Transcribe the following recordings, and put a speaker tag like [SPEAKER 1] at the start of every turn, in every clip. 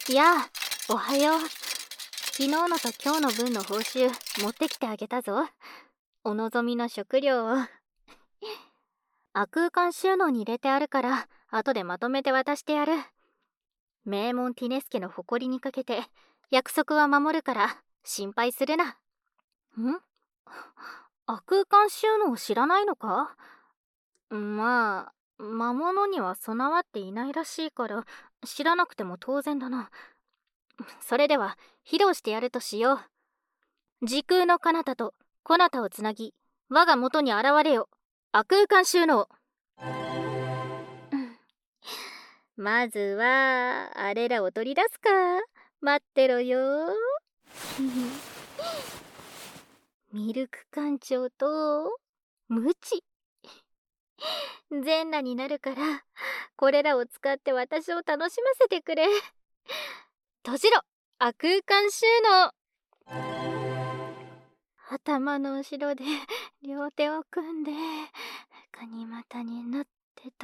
[SPEAKER 1] やあ、おはよう。昨日のと今日の分の報酬持ってきてあげたぞ。お望みの食料を。亜空間収納に入れてあるから後でまとめて渡してやる。名門ティネス家の誇りにかけて約束は守るから心配するな。亜空間収納知らないのか？まあ魔物には備わっていないらしいから知らなくても当然だな。それでは披露してやるとしよう。時空の彼方とこなたをつなぎ我が元に現れよ。亜空間収納。まずはあれらを取り出すか。待ってろよ。ミルク艦長とムチ。全裸になるからこれらを使って私を楽しませてくれ。閉じろ、亜空間収納。頭の後ろで両手を組んでガニ股になってと。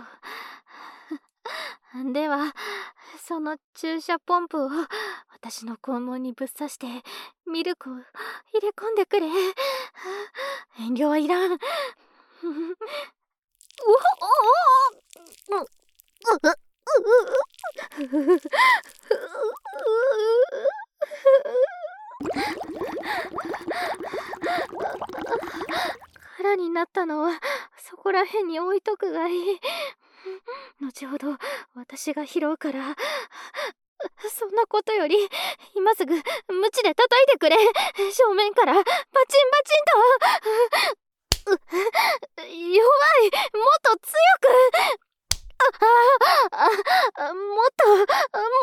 [SPEAKER 1] ではその注射ポンプを私の肛門にぶっ刺してミルクを入れ込んでくれ。遠慮はいらん。空になったのはそこらへんに置いとくがいい。後ほど私が拾うから。そんなことより今すぐムチで叩いてくれ。正面からバチンバチンと。弱い、もっと強く。もっともっと。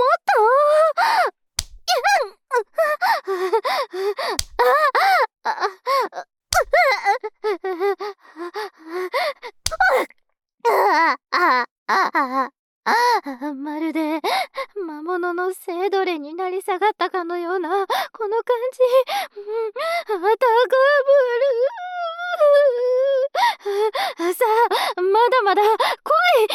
[SPEAKER 1] まるで魔物の性奴隷になり下がったかのようなこの感じ。高ぶる。さあまだまだ来い。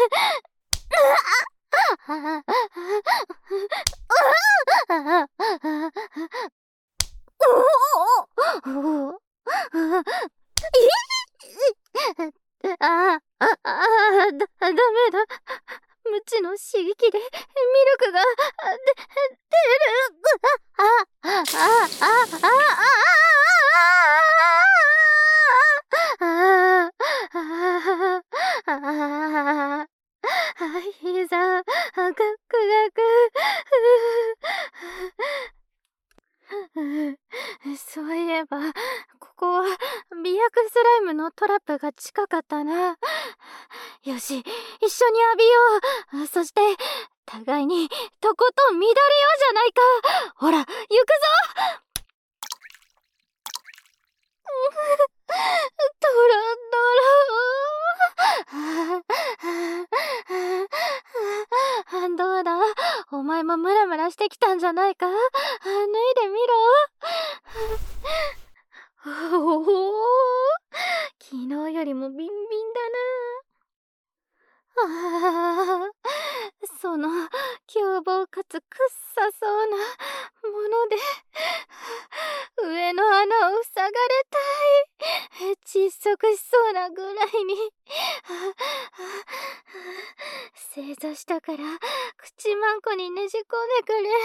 [SPEAKER 1] ダメだ。ムチの刺激でミルクが出る。膝ガクガク。そういえばここは媚薬スライムのトラップが近かったな。よし、一緒に浴びよう。そして互いにとことん乱れようじゃないか。ほら行くぞ。ドロドロ。どうだ、お前もムラムラしてきたんじゃないか。脱いでみろ。おお、昨日よりもビンビンだな。その凶暴かつくっさそうなもので上の穴を塞がれたい。窒息しそうなぐらいに正座したから口まんこにねじ込んでくれ。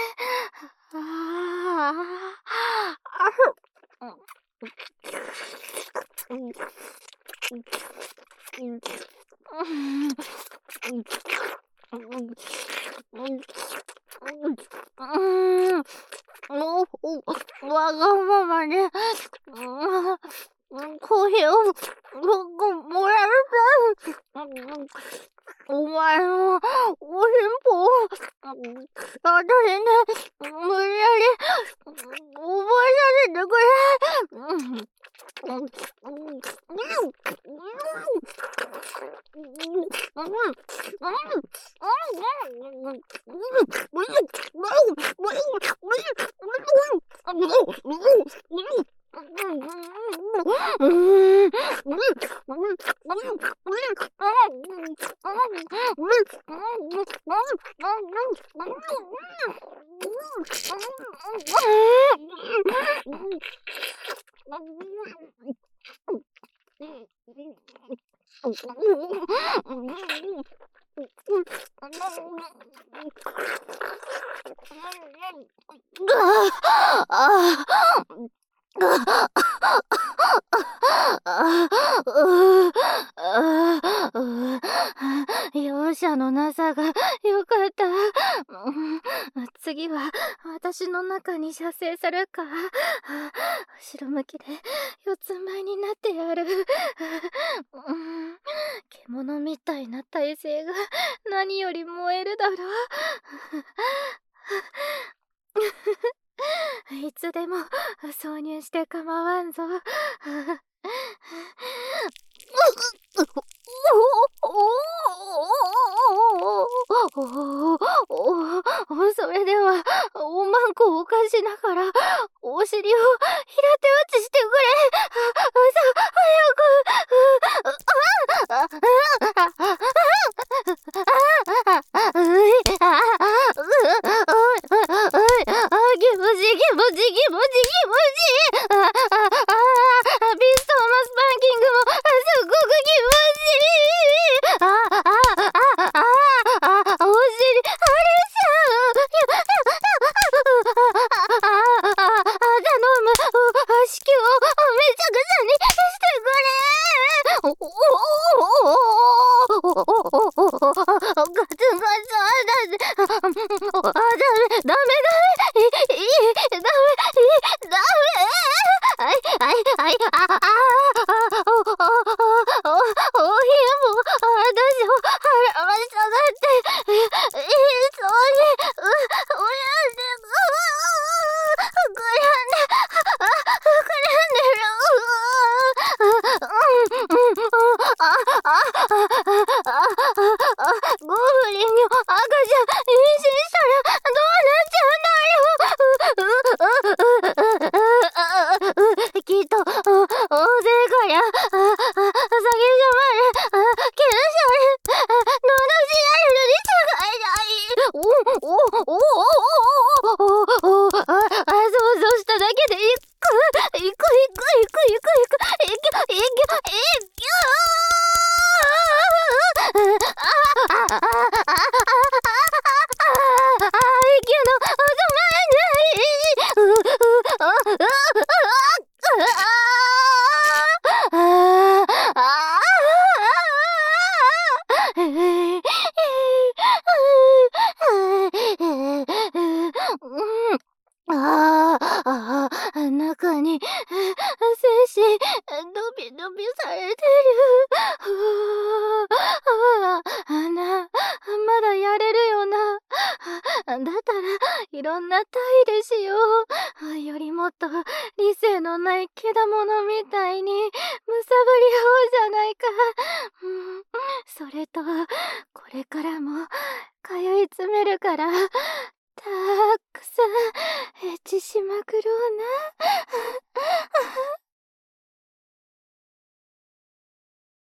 [SPEAKER 1] わがままでコーヒーをもらえるか。お前のおしんぽを私に無理やり覚えさせてくれ。 容赦のなさがよかった。次は私の中に射精するか。後ろ向きで四つん這いになってやる。獣みたいな体勢が何より燃えるだろう。いつでも挿入して構わんぞ。それではおまんこを犯しながらお尻を平手打ちしてくれ。さあ早く。気持ちいい気持ちいい気持ちいい気持ちいい。ビストもスパンキングもすごく気持ちいい。お尻あれさ頼む。子宮をめちゃくちゃにしてくれ。ガツンガツンだぜ。ダメおひえも私を腹ま下がってそうに親で膨らんでる。ゴブリンの赤ちゃん妊娠したらどうなっちゃうんだろう。きっと大勢から酒じゃまるけどそれのどしられるに違いない。想像しただけでいく息の止まらない中に精子ドビドビされてる。まだやれるよな。だったらいろんな体でしよう。よりもっと理性のないけだものみたいにむさぶり合おうじゃないか。それとこれからも通い詰めるからたくさんエッチしまくろうな。